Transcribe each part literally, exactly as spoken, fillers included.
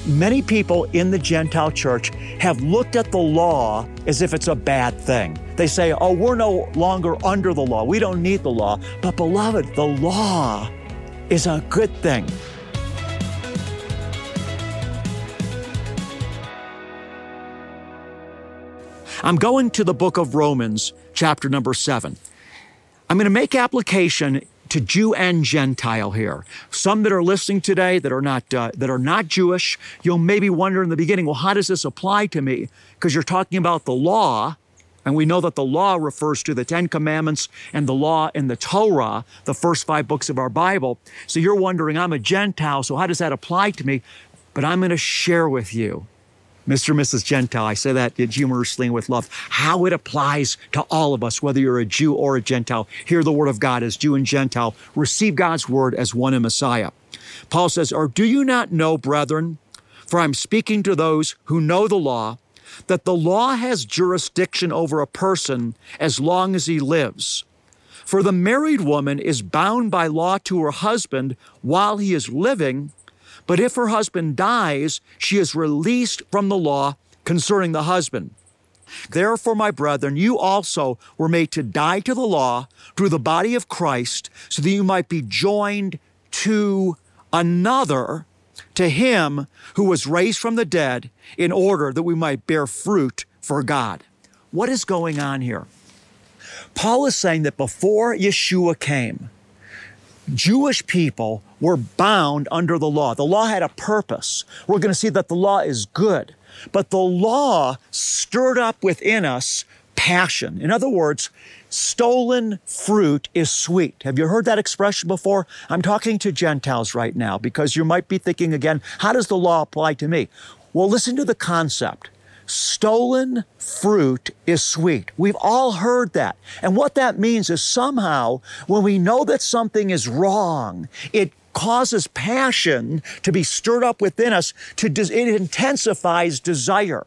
Many people in the Gentile church have looked at the law as if it's a bad thing. They say, oh, we're no longer under the law. We don't need the law. But beloved, the law is a good thing. I'm going to the book of Romans, chapter number seven. I'm going to make application to Jew and Gentile here. Some that are listening today that are not uh, that are not Jewish, you'll maybe wonder in the beginning, well, how does this apply to me? Because you're talking about the law, and we know that the law refers to the Ten Commandments and the law in the Torah, the first five books of our Bible. So you're wondering, I'm a Gentile, so how does that apply to me? But I'm going to share with you, Mister and Missus Gentile, I say that humorously and with love, how it applies to all of us, whether you're a Jew or a Gentile. Hear the word of God as Jew and Gentile. Receive God's word as one in Messiah. Paul says, or do you not know, brethren, for I'm speaking to those who know the law, that the law has jurisdiction over a person as long as he lives. For the married woman is bound by law to her husband while he is living, but if her husband dies, she is released from the law concerning the husband. Therefore, my brethren, you also were made to die to the law through the body of Christ, so that you might be joined to another, to him who was raised from the dead, in order that we might bear fruit for God. What is going on here? Paul is saying that before Yeshua came, Jewish people were bound under the law. The law had a purpose. We're going to see that the law is good, but the law stirred up within us passion. In other words, stolen fruit is sweet. Have you heard that expression before? I'm talking to Gentiles right now because you might be thinking again, how does the law apply to me? Well, listen to the concept. Stolen fruit is sweet. We've all heard that. And what that means is somehow when we know that something is wrong, it causes passion to be stirred up within us. To it intensifies desire.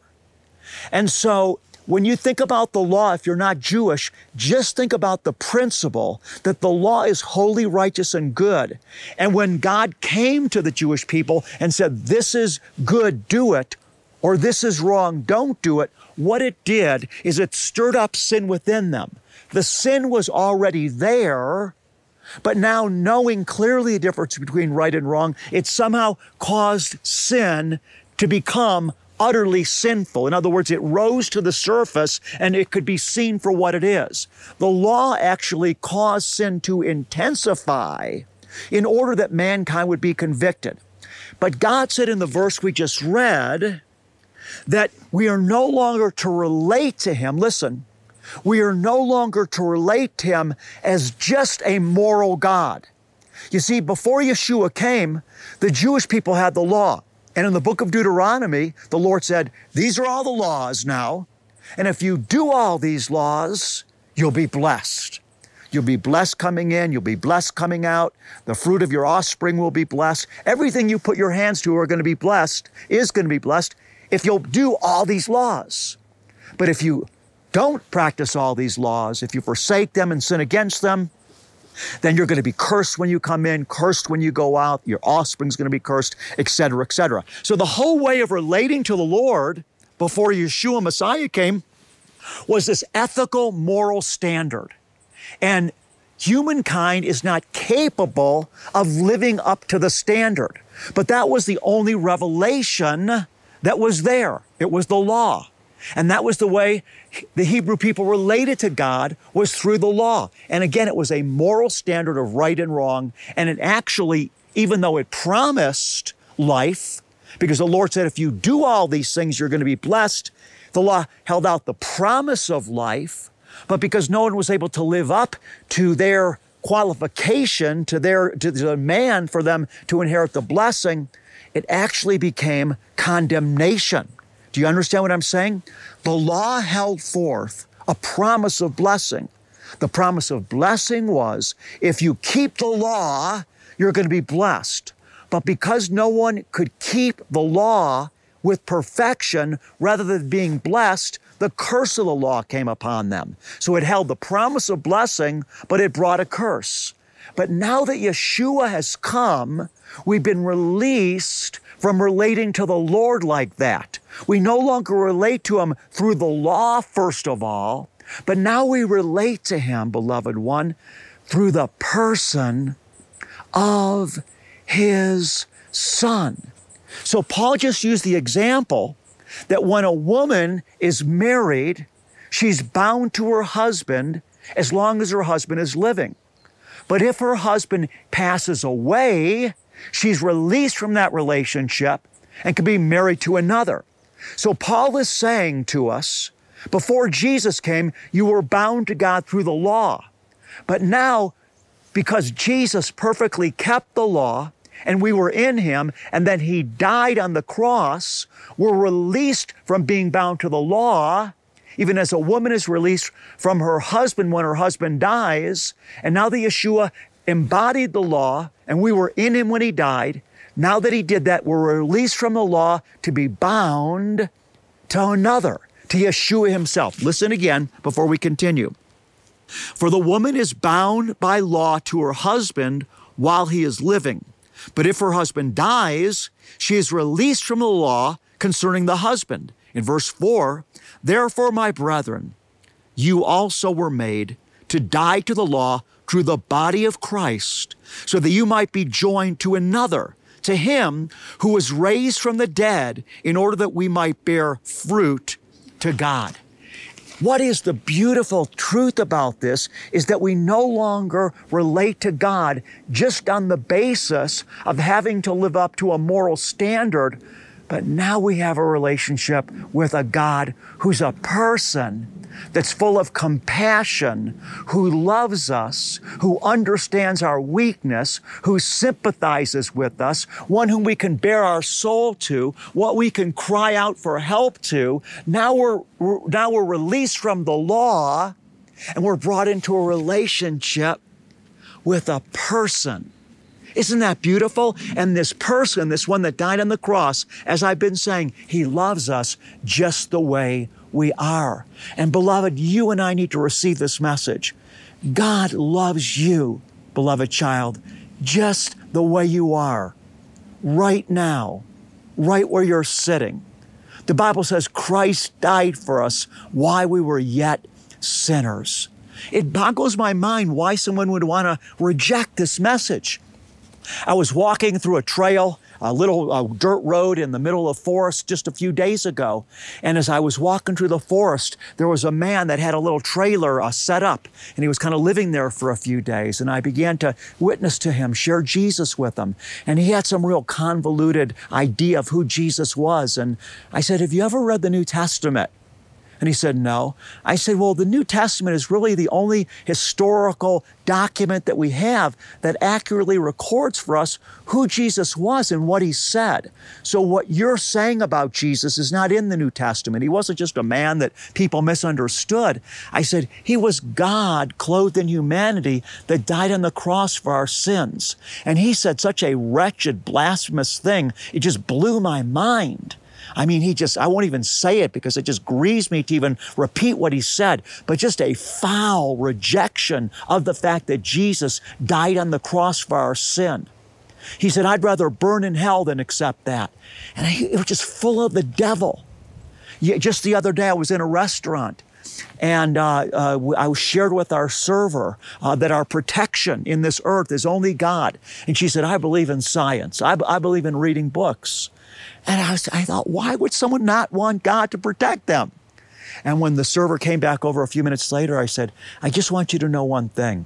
And so when you think about the law, if you're not Jewish, just think about the principle that the law is holy, righteous, and good. And when God came to the Jewish people and said, this is good, do it, or this is wrong, don't do it, what it did is it stirred up sin within them. The sin was already there, but now knowing clearly the difference between right and wrong, it somehow caused sin to become utterly sinful. In other words, it rose to the surface and it could be seen for what it is. The law actually caused sin to intensify in order that mankind would be convicted. But God said in the verse we just read, that we are no longer to relate to him, listen, we are no longer to relate to him as just a moral God. You see, before Yeshua came, the Jewish people had the law. And in the book of Deuteronomy, the Lord said, these are all the laws now. And if you do all these laws, you'll be blessed. You'll be blessed coming in. You'll be blessed coming out. The fruit of your offspring will be blessed. Everything you put your hands to are going to be blessed, is going to be blessed, if you'll do all these laws. But if you don't practice all these laws, if you forsake them and sin against them, then you're going to be cursed when you come in, cursed when you go out, your offspring's going to be cursed, et cetera, et cetera. So the whole way of relating to the Lord before Yeshua Messiah came was this ethical, moral standard. And humankind is not capable of living up to the standard. But that was the only revelation that was there. It was the law. And that was the way the Hebrew people related to God, was through the law. And again, it was a moral standard of right and wrong. And it actually, even though it promised life, because the Lord said, if you do all these things, you're going to be blessed, the law held out the promise of life. But because no one was able to live up to their qualification, to their to the demand for them to inherit the blessing, it actually became condemnation. Do you understand what I'm saying? The law held forth a promise of blessing. The promise of blessing was, if you keep the law, you're going to be blessed. But because no one could keep the law with perfection, rather than being blessed, the curse of the law came upon them. So it held the promise of blessing, but it brought a curse. But now that Yeshua has come, we've been released from relating to the Lord like that. We no longer relate to Him through the law, first of all, but now we relate to Him, beloved one, through the person of His Son. So Paul just used the example that when a woman is married, she's bound to her husband as long as her husband is living. But if her husband passes away, she's released from that relationship and can be married to another. So Paul is saying to us, before Jesus came, you were bound to God through the law. But now, because Jesus perfectly kept the law, and we were in Him, and then He died on the cross, we're released from being bound to the law, even as a woman is released from her husband when her husband dies. And now the Yeshua embodied the law, and we were in Him when He died. Now that He did that, we're released from the law to be bound to another, to Yeshua Himself. Listen again before we continue. For the woman is bound by law to her husband while he is living. But if her husband dies, she is released from the law concerning the husband. In verse four, therefore, my brethren, you also were made to die to the law through the body of Christ, so that you might be joined to another, to Him who was raised from the dead, in order that we might bear fruit to God. What is the beautiful truth about this is that we no longer relate to God just on the basis of having to live up to a moral standard, but now we have a relationship with a God who's a person that's full of compassion, who loves us, who understands our weakness, who sympathizes with us, one whom we can bare our soul to, what we can cry out for help to. Now we're, now we're released from the law, and we're brought into a relationship with a person. Isn't that beautiful? And this person, this one that died on the cross, as I've been saying, He loves us just the way we are. And beloved, you and I need to receive this message. God loves you, beloved child, just the way you are, right now, right where you're sitting. The Bible says Christ died for us while we were yet sinners. It boggles my mind why someone would want to reject this message. I was walking through a trail, a little uh, dirt road in the middle of forest just a few days ago. And as I was walking through the forest, there was a man that had a little trailer uh, set up, and he was kind of living there for a few days. And I began to witness to him, share Jesus with him. And he had some real convoluted idea of who Jesus was. And I said, have you ever read the New Testament? And he said, no. I said, well, the New Testament is really the only historical document that we have that accurately records for us who Jesus was and what He said. So what you're saying about Jesus is not in the New Testament. He wasn't just a man that people misunderstood. I said, He was God clothed in humanity that died on the cross for our sins. And He said such a wretched, blasphemous thing, it just blew my mind. I mean, he just, I won't even say it because it just grieves me to even repeat what he said, but just a foul rejection of the fact that Jesus died on the cross for our sin. He said, I'd rather burn in hell than accept that. And I, it was just full of the devil. Yeah, just the other day, I was in a restaurant, and uh, uh, I was shared with our server uh, that our protection in this earth is only God. And she said, I believe in science. I, I believe in reading books. And I, was, I thought, why would someone not want God to protect them? And when the server came back over a few minutes later, I said, I just want you to know one thing.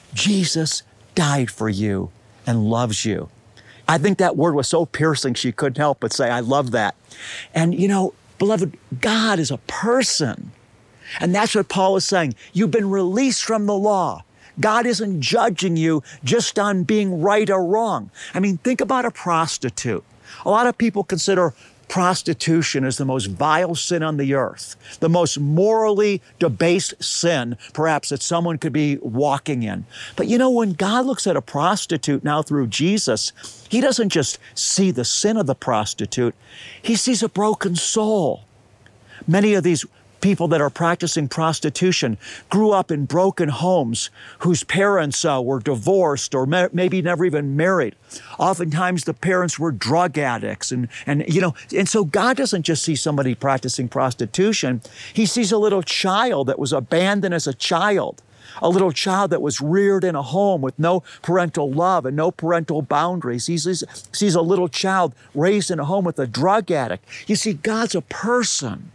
Jesus died for you and loves you. I think that word was so piercing, she couldn't help but say, I love that. And you know, beloved, God is a person. And that's what Paul is saying. You've been released from the law. God isn't judging you just on being right or wrong. I mean, think about a prostitute. A lot of people consider prostitution as the most vile sin on the earth, the most morally debased sin, perhaps, that someone could be walking in. But you know, when God looks at a prostitute now through Jesus, He doesn't just see the sin of the prostitute, He sees a broken soul. Many of these People that are practicing prostitution grew up in broken homes whose parents uh, were divorced or ma- maybe never even married. Oftentimes the parents were drug addicts. And, and, you know, and so God doesn't just see somebody practicing prostitution. He sees a little child that was abandoned as a child. A little child that was reared in a home with no parental love and no parental boundaries. He sees, sees a little child raised in a home with a drug addict. You see, God's a person.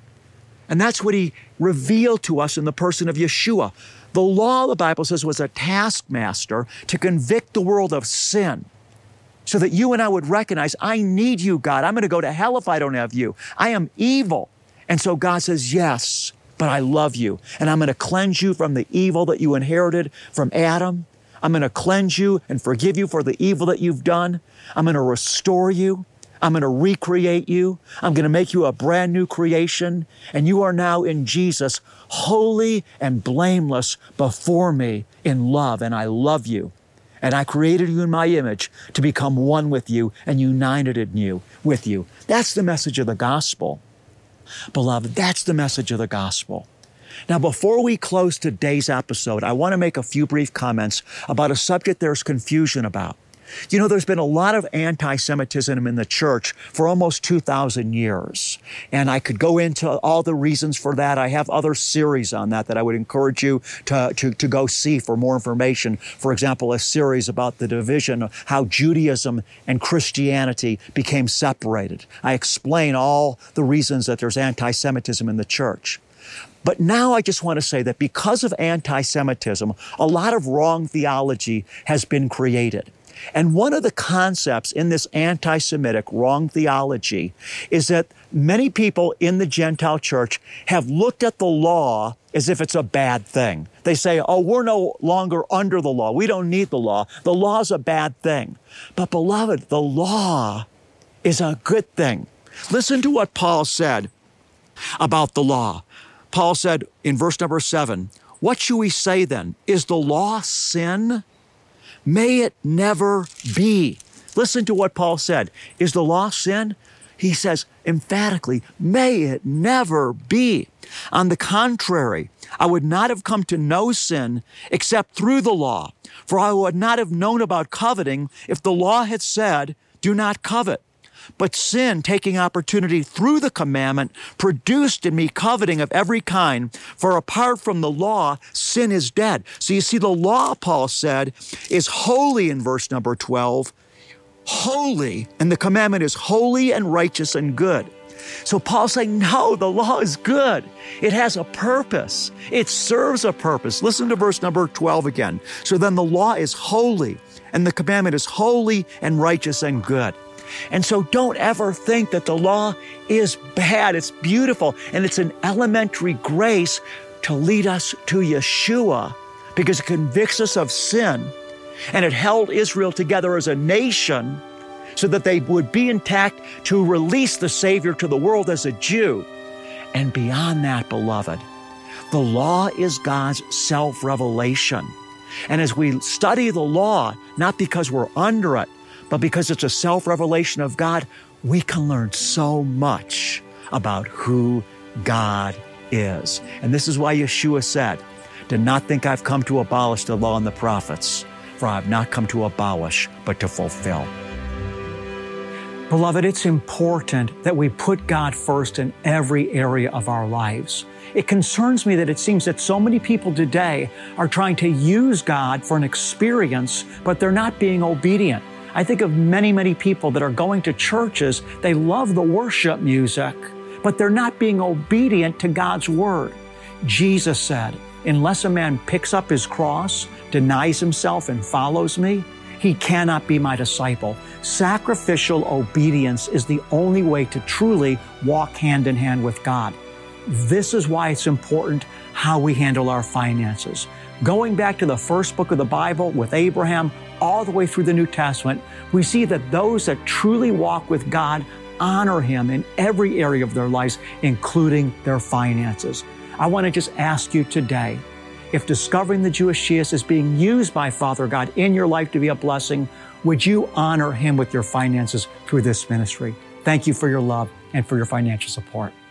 And that's what he revealed to us in the person of Yeshua. The law, the Bible says, was a taskmaster to convict the world of sin so that you and I would recognize, I need you, God. I'm going to go to hell if I don't have you. I am evil. And so God says, yes, but I love you. And I'm going to cleanse you from the evil that you inherited from Adam. I'm going to cleanse you and forgive you for the evil that you've done. I'm going to restore you. I'm going to recreate you. I'm going to make you a brand new creation. And you are now in Jesus, holy and blameless before me in love. And I love you. And I created you in my image to become one with you and united in you, with you. That's the message of the gospel. Beloved, that's the message of the gospel. Now, before we close today's episode, I want to make a few brief comments about a subject there's confusion about. You know, there's been a lot of anti-Semitism in the church for almost two thousand years. And I could go into all the reasons for that. I have other series on that that I would encourage you to, to, to go see for more information. For example, a series about the division of how Judaism and Christianity became separated. I explain all the reasons that there's anti-Semitism in the church. But now I just want to say that because of anti-Semitism, a lot of wrong theology has been created. And one of the concepts in this anti-Semitic wrong theology is that many people in the Gentile church have looked at the law as if it's a bad thing. They say, oh, we're no longer under the law. We don't need the law. The law is a bad thing. But beloved, the law is a good thing. Listen to what Paul said about the law. Paul said in verse number seven, what should we say then? Is the law sin? May it never be. Listen to what Paul said. Is the law sin? He says emphatically, may it never be. On the contrary, I would not have come to know sin except through the law, for I would not have known about coveting if the law had said, do not covet. But sin, taking opportunity through the commandment, produced in me coveting of every kind. For apart from the law, sin is dead. So you see, the law, Paul said, is holy in verse number twelve. Holy, and the commandment is holy and righteous and good. So Paul's saying, no, the law is good. It has a purpose. It serves a purpose. Listen to verse number twelve again. So then the law is holy, and the commandment is holy and righteous and good. And so don't ever think that the law is bad. It's beautiful, and it's an elementary grace to lead us to Yeshua because it convicts us of sin, and it held Israel together as a nation so that they would be intact to release the Savior to the world as a Jew. And beyond that, beloved, the law is God's self-revelation. And as we study the law, not because we're under it, but because it's a self-revelation of God, we can learn so much about who God is. And this is why Yeshua said, do not think I've come to abolish the law and the prophets, for I have not come to abolish, but to fulfill. Beloved, it's important that we put God first in every area of our lives. It concerns me that it seems that so many people today are trying to use God for an experience, but they're not being obedient. I think of many, many people that are going to churches. They love the worship music, but they're not being obedient to God's word. Jesus said, unless a man picks up his cross, denies himself, and follows me, he cannot be my disciple. Sacrificial obedience is the only way to truly walk hand in hand with God. This is why it's important how we handle our finances. Going back to the first book of the Bible with Abraham, all the way through the New Testament, we see that those that truly walk with God honor Him in every area of their lives, including their finances. I want to just ask you today, if discovering the Jewish Jesus is being used by Father God in your life to be a blessing, would you honor Him with your finances through this ministry? Thank you for your love and for your financial support.